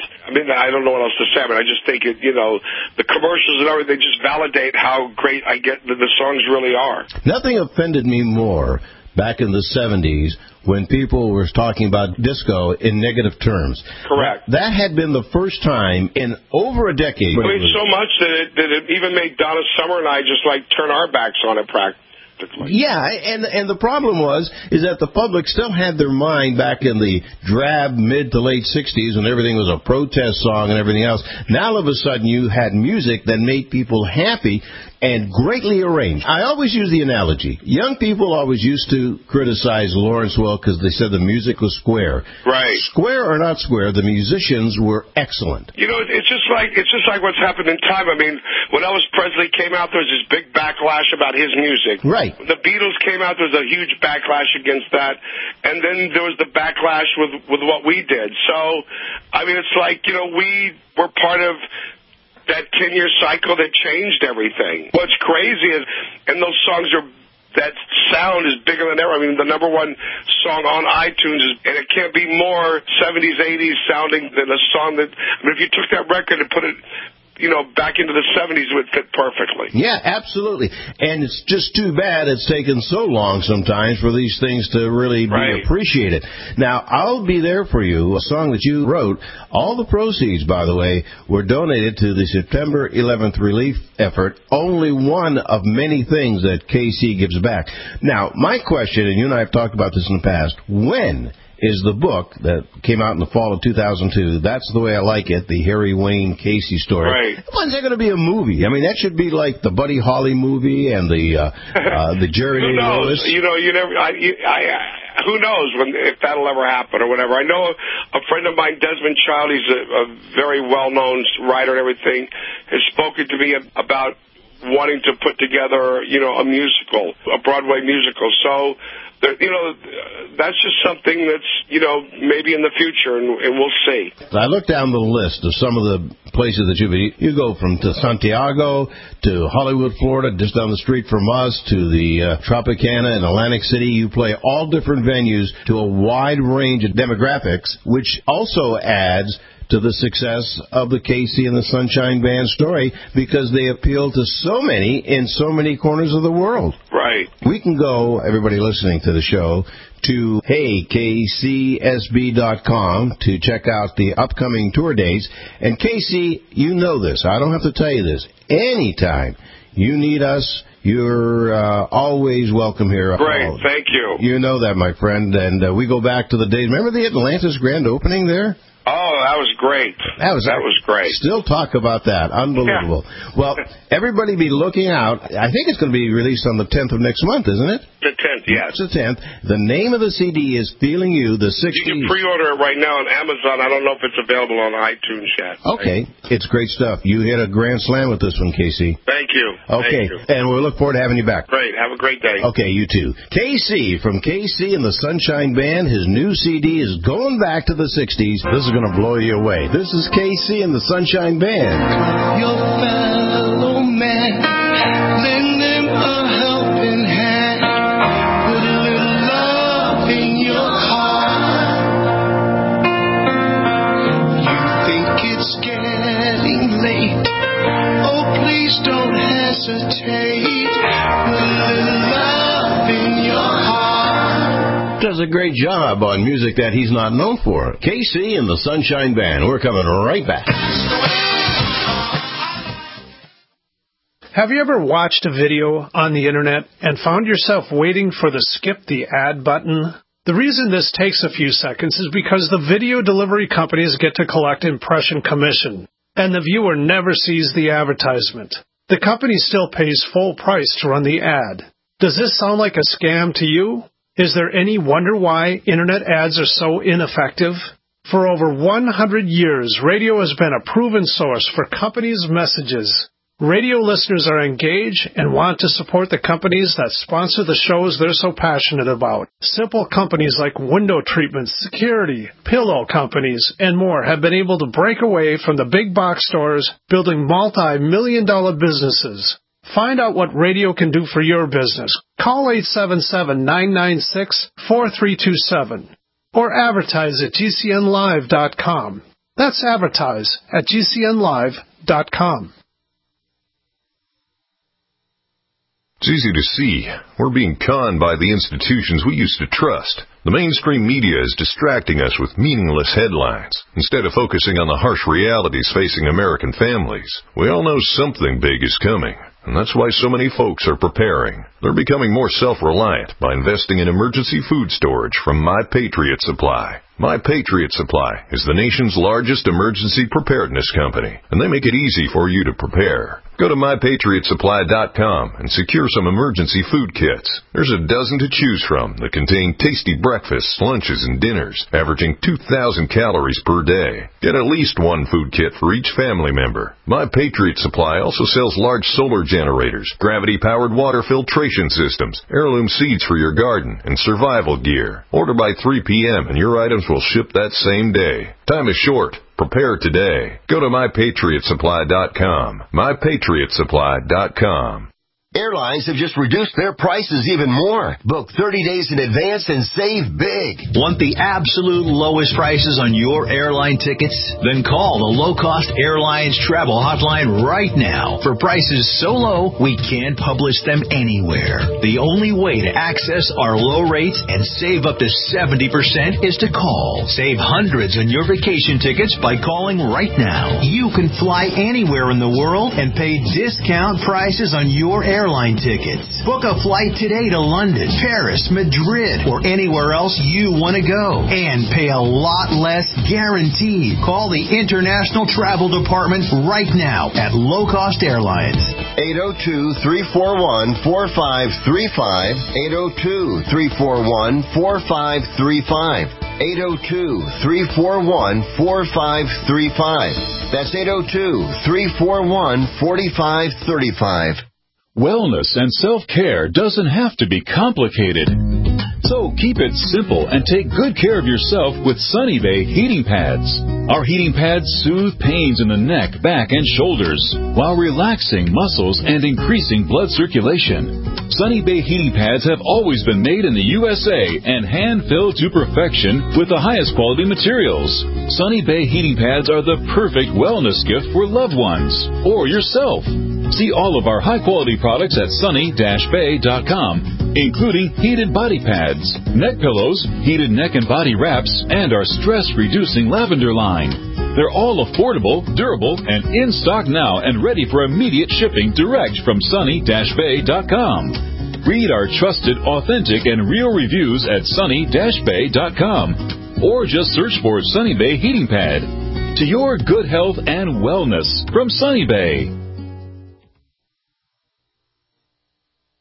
don't know what else to say, but I just think the commercials and everything just validate how great I get that the songs really are. Nothing offended me more back in the 70s when people were talking about disco in negative terms. Correct. That had been the first time in over a decade. I mean, so much that it even made Donna Summer and I just turn our backs on it practically. Yeah, and the problem is that the public still had their mind back in the drab mid to late 60s when everything was a protest song and everything else. Now all of a sudden you had music that made people happy and greatly arranged. I always use the analogy. Young people always used to criticize Lawrence Welk because they said the music was square. Right. Square or not square, the musicians were excellent. It's just like what's happened in time. I mean, when Elvis Presley came out, there was this big backlash about his music. Right. When the Beatles came out, there was a huge backlash against that. And then there was the backlash with what we did. So, I mean, it's like, we were part of that 10-year cycle that changed everything. What's crazy is, and those songs that sound is bigger than ever. I mean, the number one song on iTunes and it can't be more 70s, 80s sounding than a song that, if you took that record and put it, back into the 70s, it would fit perfectly. Yeah, absolutely. And it's just too bad it's taken so long sometimes for these things to really be appreciated. Now, I'll Be There For You, a song that you wrote. All the proceeds, by the way, were donated to the September 11th relief effort, only one of many things that KC gives back. Now, my question, and you and I have talked about this in the past, when is the book that came out in the fall of 2002, That's the Way I Like It, the Harry Wayne Casey story. Right. When's that going to be a movie? I mean, that should be like the Buddy Holly movie and the Jerry Who knows? Lewis. You never. Who knows if that'll ever happen or whatever. I know a friend of mine, Desmond Child, he's a very well-known writer and everything, has spoken to me about wanting to put together, a musical, a Broadway musical. So, that's just something that's, maybe in the future, and we'll see. I looked down the list of some of the places that you go from to Santiago to Hollywood, Florida, just down the street from us, to the Tropicana in Atlantic City. You play all different venues to a wide range of demographics, which also adds to the success of the Casey and the Sunshine Band story because they appeal to so many in so many corners of the world. Right. We can go, everybody listening to the show, to heykcsb.com to check out the upcoming tour dates. And Casey, you know this. I don't have to tell you this. Anytime you need us, you're always welcome here. Great. Thank you. You know that, my friend. And we go back to the days. Remember the Atlantis grand opening there? Oh, that was great. That was great. Still talk about that. Unbelievable. Yeah. Well, everybody be looking out. I think it's going to be released on the 10th of next month, isn't it? The 10th, yes. It's the 10th. The name of the CD is Feeling You, the 60s. You can pre-order it right now on Amazon. I don't know if it's available on iTunes yet. Okay. It's great stuff. You hit a grand slam with this one, Casey. Thank you. Okay. Thank you. And we'll look forward to having you back. Great. Have a great day. Okay, you too. KC from KC and the Sunshine Band. His new CD is Going Back to the 60s. This is is going to blow you away. This is KC and the Sunshine Band. Your fellow man, lend them a helping hand. Put a little love in your heart. You think it's getting late? Oh, please don't hesitate. Put a little love in your heart. Does a great job on music that he's not known for. KC and the Sunshine Band. We're coming right back. Have you ever watched a video on the internet and found yourself waiting for the skip the ad button? The reason this takes a few seconds is because the video delivery companies get to collect impression commission, and the viewer never sees the advertisement. The company still pays full price to run the ad. Does this sound like a scam to you? Is there any wonder why internet ads are so ineffective? For over 100 years, radio has been a proven source for companies' messages. Radio listeners are engaged and want to support the companies that sponsor the shows they're so passionate about. Simple companies like window treatments, security, pillow companies, and more have been able to break away from the big box stores, building multi-million-dollar businesses. Find out what radio can do for your business. Call 877-996-4327 or advertise at GCNlive.com. That's advertise at GCNlive.com. It's easy to see. We're being conned by the institutions we used to trust. The mainstream media is distracting us with meaningless headlines instead of focusing on the harsh realities facing American families. We all know something big is coming, and that's why so many folks are preparing. They're becoming more self-reliant by investing in emergency food storage from My Patriot Supply. My Patriot Supply is the nation's largest emergency preparedness company, and they make it easy for you to prepare. Go to MyPatriotSupply.com and secure some emergency food kits. There's a dozen to choose from that contain tasty breakfasts, lunches, and dinners, averaging 2,000 calories per day. Get at least one food kit for each family member. My Patriot Supply also sells large solar generators, gravity-powered water filtration systems, heirloom seeds for your garden, and survival gear. Order by 3 p.m. and your items will ship that same day. Time is short. Prepare today. Go to MyPatriotSupply.com. MyPatriotSupply.com. Airlines have just reduced their prices even more. Book 30 days in advance and save big. Want the absolute lowest prices on your airline tickets? Then call the Low Cost Airlines Travel Hotline right now. For prices so low, we can't publish them anywhere. The only way to access our low rates and save up to 70% is to call. Save hundreds on your vacation tickets by calling right now. You can fly anywhere in the world and pay discount prices on your airline tickets. Book a flight today to London, Paris, Madrid, or anywhere else you want to go. And pay a lot less guaranteed. Call the International Travel Department right now at Low Cost Airlines. 802-341-4535. 802-341-4535. 802-341-4535. That's 802-341-4535. Wellness and self-care doesn't have to be complicated. So keep it simple and take good care of yourself with Sunny Bay heating pads. Our heating pads soothe pains in the neck, back, and shoulders while relaxing muscles and increasing blood circulation. Sunny Bay heating pads have always been made in the USA and hand-filled to perfection with the highest quality materials. Sunny Bay heating pads are the perfect wellness gift for loved ones or yourself. See all of our high-quality products at sunny-bay.com, including heated body pads, neck pillows, heated neck and body wraps, and our stress-reducing lavender line. They're all affordable, durable, and in stock now and ready for immediate shipping direct from sunny-bay.com. Read our trusted, authentic, and real reviews at sunny-bay.com or just search for Sunny Bay Heating Pad. To your good health and wellness from Sunny Bay.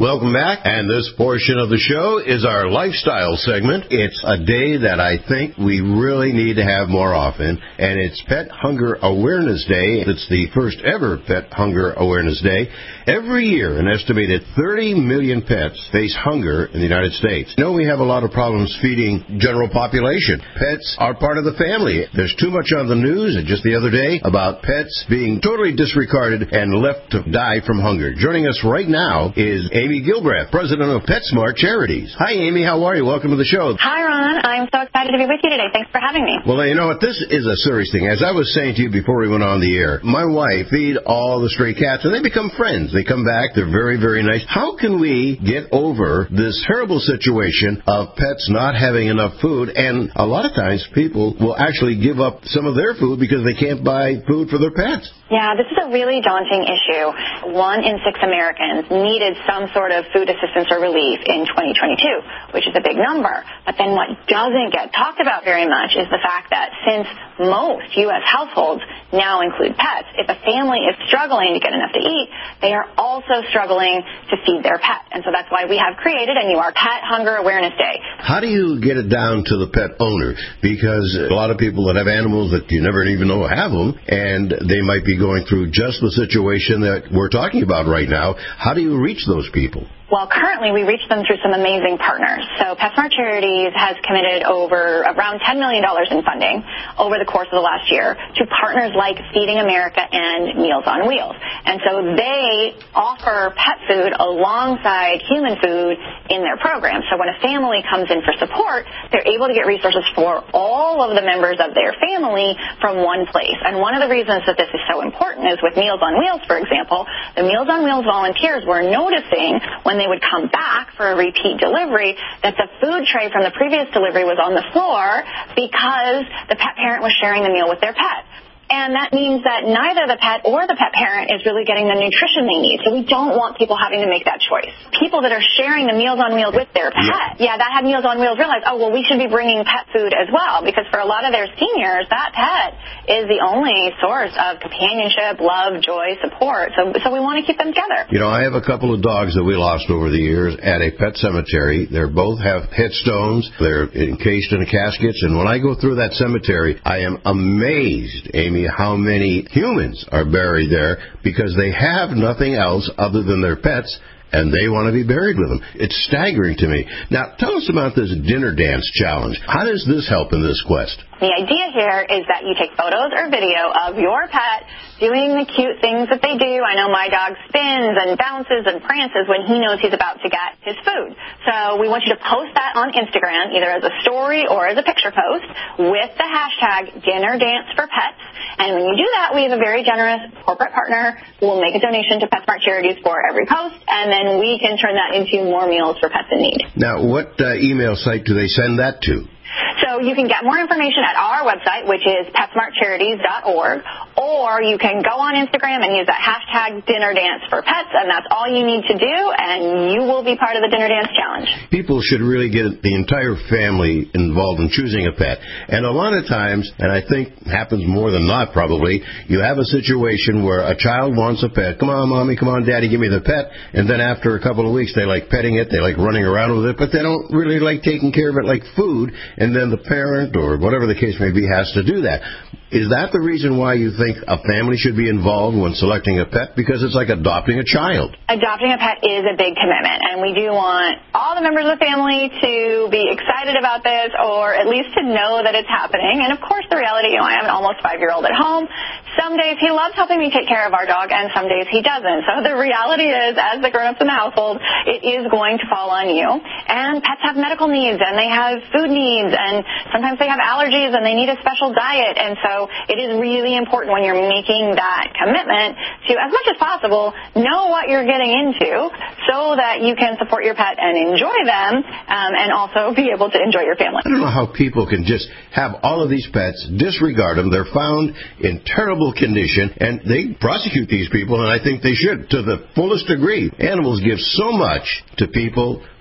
Welcome back, and this portion of the show is our lifestyle segment. It's a day that I think we really need to have more often, and it's Pet Hunger Awareness Day. It's the first ever Pet Hunger Awareness Day. Every year, an estimated 30 million pets face hunger in the United States. You know, we have a lot of problems feeding general population. Pets are part of the family. There's too much on the news, and just the other day, about pets being totally disregarded and left to die from hunger. Joining us right now is Amy Gilbreth, president of PetSmart Charities. Hi, Amy. How are you? Welcome to the show. Hi, Ron. I'm so excited to be with you today. Thanks for having me. Well, you know what? This is a serious thing. As I was saying to you before we went on the air, my wife feed all the stray cats, and they become friends. They come back. They're very, very nice. How can we get over this terrible situation of pets not having enough food? And a lot of times people will actually give up some of their food because they can't buy food for their pets. Yeah, this is a really daunting issue. 1 in 6 Americans needed some sort of food assistance or relief in 2022, which is a big number. But then what doesn't get talked about very much is the fact that since most U.S. households now include pets, if a family is struggling to get enough to eat, they are also struggling to feed their pet. And so that's why we have created a new Pet Hunger Awareness Day. How do you get it down to the pet owner? Because a lot of people that have animals that you never even know have them, and they might be going through just the situation that we're talking about right now. How do you reach those people? Well, currently we reach them through some amazing partners. So PetSmart Charities has committed over around $10 million in funding over the course of the last year to partners like Feeding America and Meals on Wheels. And so they offer pet food alongside human food in their program. So when a family comes in for support, they're able to get resources for all of the members of their family from one place. And one of the reasons that this is so important is with Meals on Wheels, for example, the Meals on Wheels volunteers were noticing when they would come back for a repeat delivery that the food tray from the previous delivery was on the floor because the pet parent was sharing the meal with their pet. And that means that neither the pet or the pet parent is really getting the nutrition they need. So we don't want people having to make that choice. People that are sharing the Meals on Wheels with their pet, that have Meals on Wheels realize, oh, well, we should be bringing pet food as well. Because for a lot of their seniors, that pet is the only source of companionship, love, joy, support. So we want to keep them together. You know, I have a couple of dogs that we lost over the years at a pet cemetery. They both have headstones. They're encased in caskets. And when I go through that cemetery, I am amazed, Amy, how many humans are buried there because they have nothing else other than their pets, and they want to be buried with them. It's staggering to me. Now, tell us about this dinner dance challenge. How does this help in this quest? The idea here is that you take photos or video of your pet doing the cute things that they do. I know my dog spins and bounces and prances when he knows he's about to get his food. So we want you to post that on Instagram, either as a story or as a picture post, with the hashtag #DinnerDanceForPets. And when you do that, we have a very generous corporate partner who will make a donation to PetSmart Charities for every post, and then we can turn that into more meals for pets in need. Now, what email site do they send that to? So you can get more information at our website, which is PetSmartCharities.org, or you can go on Instagram and use that hashtag #DinnerDanceForPets, and that's all you need to do, and you will be part of the Dinner Dance Challenge. People should really get the entire family involved in choosing a pet. And a lot of times, and I think happens more than not probably, you have a situation where a child wants a pet. Come on, Mommy, come on, Daddy, give me the pet. And then after a couple of weeks, they like petting it, they like running around with it, but they don't really like taking care of it like food. And then the parent, or whatever the case may be, has to do that. Is that the reason why you think a family should be involved when selecting a pet? Because it's like adopting a child. Adopting a pet is a big commitment, and we do want all the members of the family to be excited about this, or at least to know that it's happening. And of course, the reality, I have an almost 5-year-old at home. Some days he loves helping me take care of our dog, and some days he doesn't. So the reality is, as the grown-ups in the household, it is going to fall on you. And pets have medical needs, and they have food needs, and sometimes they have allergies, and they need a special diet. And so it is really important when you're making that commitment to, as much as possible, know what you're getting into so that you can support your pet and enjoy them, and also be able to enjoy your family. I don't know how people can just have all of these pets, disregard them. They're found in terrible condition, and they prosecute these people, and I think they should to the fullest degree. Animals give so much to people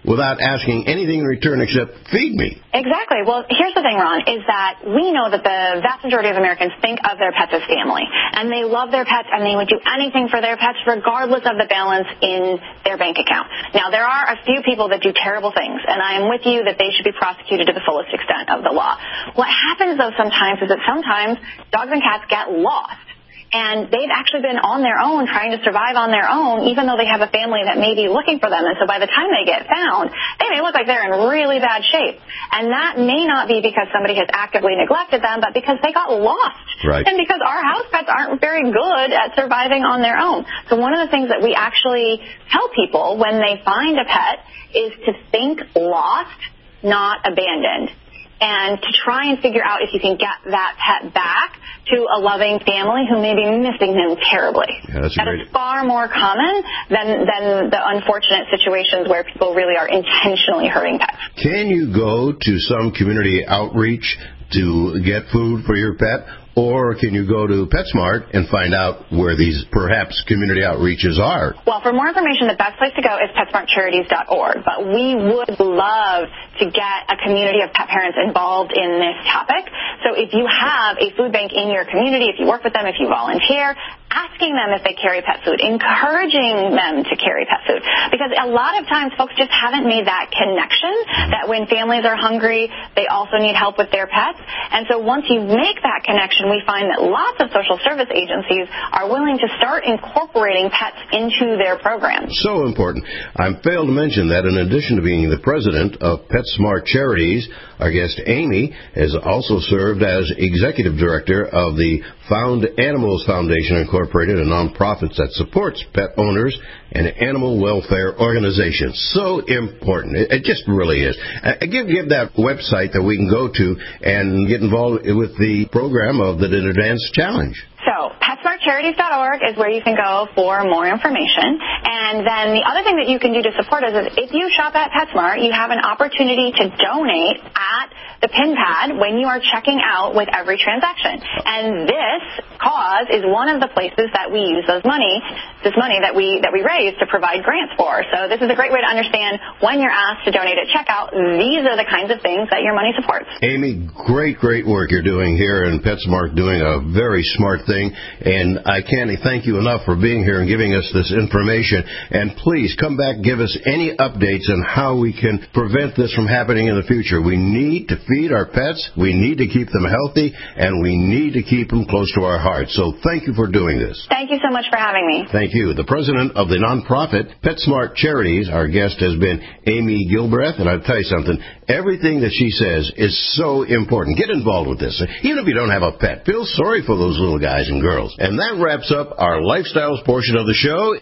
without asking anything in return except feed me. Exactly. Well, here's the thing, Ron, is that we know that the vast majority of Americans think of their pets as family, and they love their pets, and they would do anything for their pets regardless of the balance in their bank account. Now, there are a few people that do terrible things, and I am with you that they should be prosecuted to the fullest extent of the law. What happens, though, sometimes is that sometimes dogs and cats get lost. And they've actually been on their own, trying to survive on their own, even though they have a family that may be looking for them. And so by the time they get found, they may look like they're in really bad shape. And that may not be because somebody has actively neglected them, but because they got lost. Right. And because our house pets aren't very good at surviving on their own. So one of the things that we actually tell people when they find a pet is to think lost, not abandoned. And to try and figure out if you can get that pet back to a loving family who may be missing them terribly. Yeah, that is far more common than the unfortunate situations where people really are intentionally hurting pets. Can you go to some community outreach to get food for your pet? Or can you go to PetSmart and find out where these perhaps community outreaches are? Well, for more information, the best place to go is PetSmartCharities.org. But we would love to get a community of pet parents involved in this topic. So if you have a food bank in your community, if you work with them, if you volunteer, asking them if they carry pet food, encouraging them to carry pet food. Because a lot of times folks just haven't made that connection that when families are hungry, they also need help with their pets. And so once you make that connection, we find that lots of social service agencies are willing to start incorporating pets into their programs. So important. I failed to mention that in addition to being the president of PetSmart Charities, our guest Amy has also served as executive director of the Found Animals Foundation Incorporated, a nonprofit that supports pet owners and animal welfare organizations. So important. It just really is. Give that website that we can go to and get involved with the program of the Advanced Challenge. So, PetSmartCharities.org is where you can go for more information. And then the other thing that you can do to support us is if you shop at PetSmart, you have an opportunity to donate at the PIN pad when you are checking out with every transaction. And this cause is one of the places that we use this money that we raise to provide grants for. So this is a great way to understand when you're asked to donate at checkout, these are the kinds of things that your money supports. Amy, great work you're doing here, and PetSmart doing a very smart thing. And I can't thank you enough for being here and giving us this information. And please come back, give us any updates on how we can prevent this from happening in the future. We need to feed our pets, we need to keep them healthy, and we need to keep them close to our hearts. So thank you for doing this. Thank you so much for having me. Thank you. The president of the nonprofit PetSmart Charities, our guest has been Amy Gilbreth, and I'll tell you something, everything that she says is so important. Get involved with this. Even if you don't have a pet, feel sorry for those little guys and girls. And that wraps up our lifestyles portion of the show.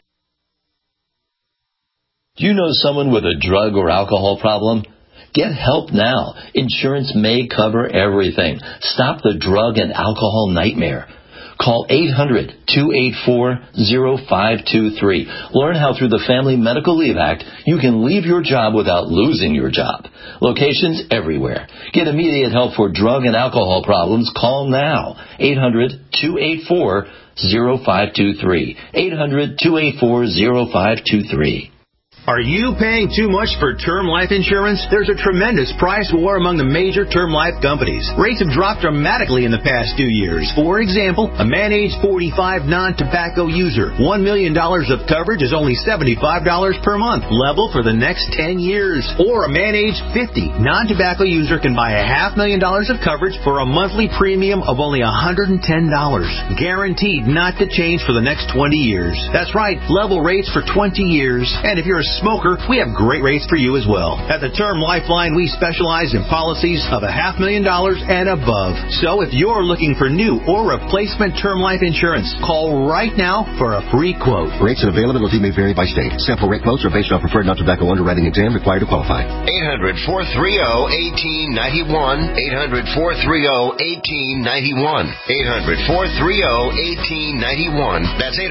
Do you know someone with a drug or alcohol problem? Get help now. Insurance may cover everything. Stop the drug and alcohol nightmare. Call 800-284-0523. Learn how through the Family Medical Leave Act you can leave your job without losing your job. Locations everywhere. Get immediate help for drug and alcohol problems. Call now. 800-284-0523. 800-284-0523. Are you paying too much for term life insurance? There's a tremendous price war among the major term life companies. Rates have dropped dramatically in the past 2 years. For example, a man age 45 non-tobacco user, $1 million of coverage is only $75 per month, level for the next 10 years. Or a man age 50 non-tobacco user can buy $500,000 of coverage for a monthly premium of only $110, guaranteed not to change for the next 20 years. That's right, level rates for 20 years. And if you're a smoker, we have great rates for you as well. At the Term Lifeline, we specialize in policies of $500,000 and above. So if you're looking for new or replacement term life insurance, call right now for a free quote. Rates and availability may vary by state. Sample rate quotes are based on preferred non-tobacco underwriting exam required to qualify. 800-430-1891. 800-430-1891. 800-430-1891. That's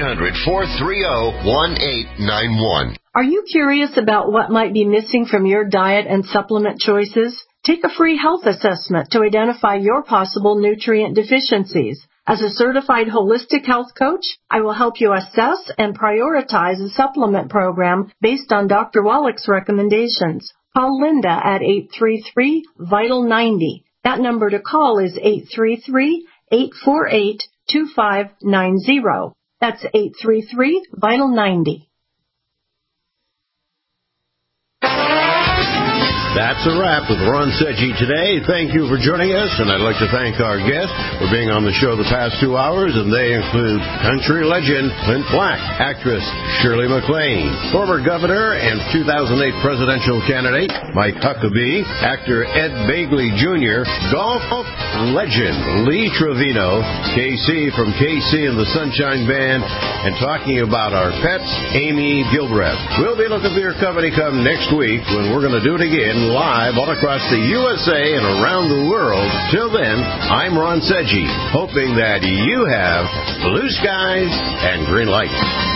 800-430-1891. Are you curious about what might be missing from your diet and supplement choices? Take a free health assessment to identify your possible nutrient deficiencies. As a certified holistic health coach, I will help you assess and prioritize a supplement program based on Dr. Wallach's recommendations. Call Linda at 833-VITAL-90. That number to call is 833-848-2590. That's 833-VITAL-90. That's a wrap with Ron Seggi today. Thank you for joining us, and I'd like to thank our guests for being on the show the past 2 hours, and they include country legend Clint Black, actress Shirley MacLaine, former governor and 2008 presidential candidate Mike Huckabee, actor Ed Begley Jr., golf legend Lee Trevino, KC from KC and the Sunshine Band, and talking about our pets, Amy Gilbreth. We'll be looking for your company come next week when we're going to do it again live all across the USA and around the world. Till then, I'm Ron Seggi, hoping that you have blue skies and green lights.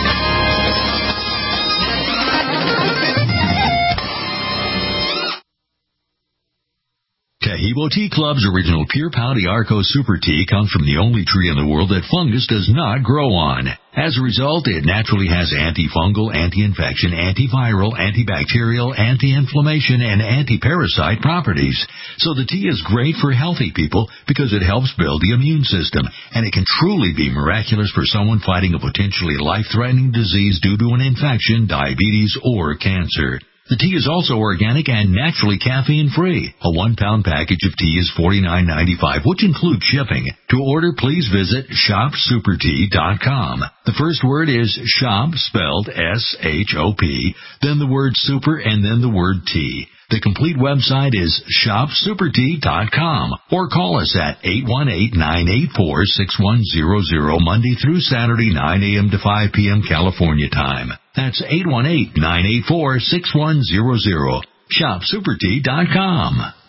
Tahibo Tea Club's original Pure Pau d'Arco Super Tea comes from the only tree in the world that fungus does not grow on. As a result, it naturally has antifungal, anti-infection, antiviral, antibacterial, anti-inflammation, and anti-parasite properties. So the tea is great for healthy people because it helps build the immune system, and it can truly be miraculous for someone fighting a potentially life-threatening disease due to an infection, diabetes, or cancer. The tea is also organic and naturally caffeine-free. A 1-pound package of tea is $49.95, which includes shipping. To order, please visit shopsupertea.com. The first word is shop, spelled S-H-O-P, then the word super, and then the word tea. The complete website is shopsupertea.com, or call us at 818-984-6100 Monday through Saturday, 9 a.m. to 5 p.m. California time. That's 818-984-6100. Shopsupertea.com.